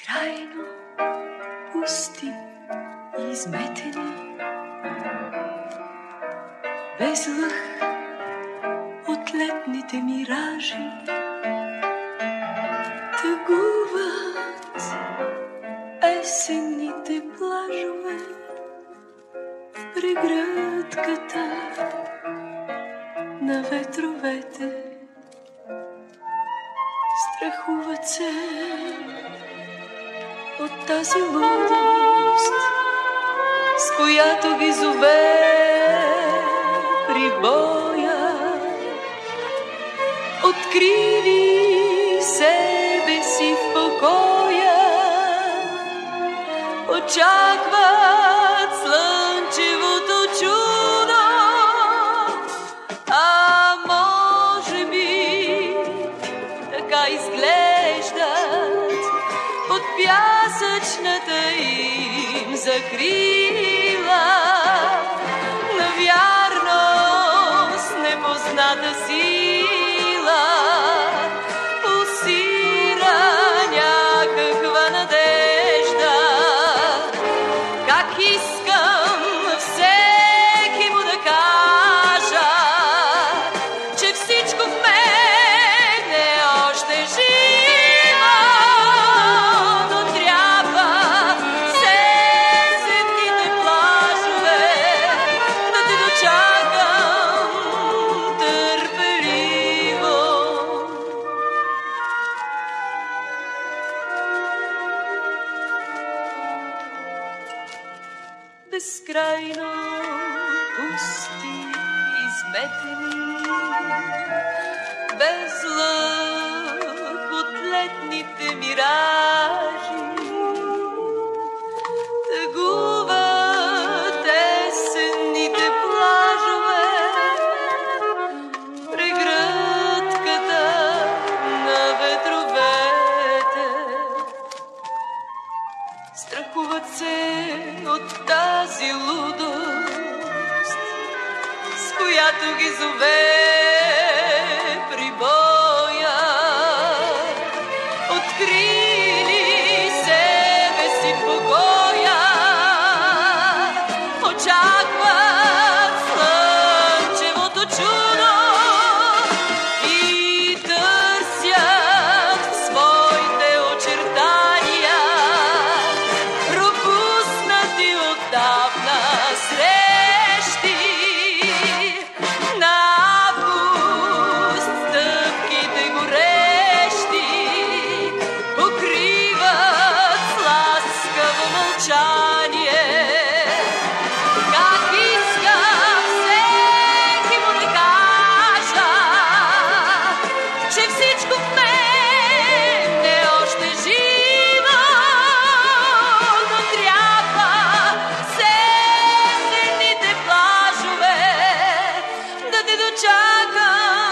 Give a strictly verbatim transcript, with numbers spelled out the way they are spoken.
Безкрайно пусти и изметени, без лъх от летните миражи, тъгуват есенните плажове в прегръдката на ветровете. Страхуват се от тази лудост, с която ги зове прибоя. Открили себе си в покоя, очакват слънчевото чудо, а може би така изглеждат под пясъчната им закрила. Навярно с непозната сила пулсира някаква надежда. Как искам всеки му да кажа, че всичко в мен е още живо, но трябва все сетните плажове да те дочакам търпеливо. Безкрайно пусти, изметени, без лъх от летните миражи, тъгуват есенните плажове, прегръдката на ветровете. Страхуват се от тази лудост, с която ги зове прибоя. Открили себе си в покоя, очакват слънчевото чудо и търсят в своите очертания пропуснати отдавна срещи. На август стъпките горещи покриват с ласкаво мълчание. Как искам всеки му да кажа, че всичко в мен е още живо, но трябва все сетните плажове да те дочакам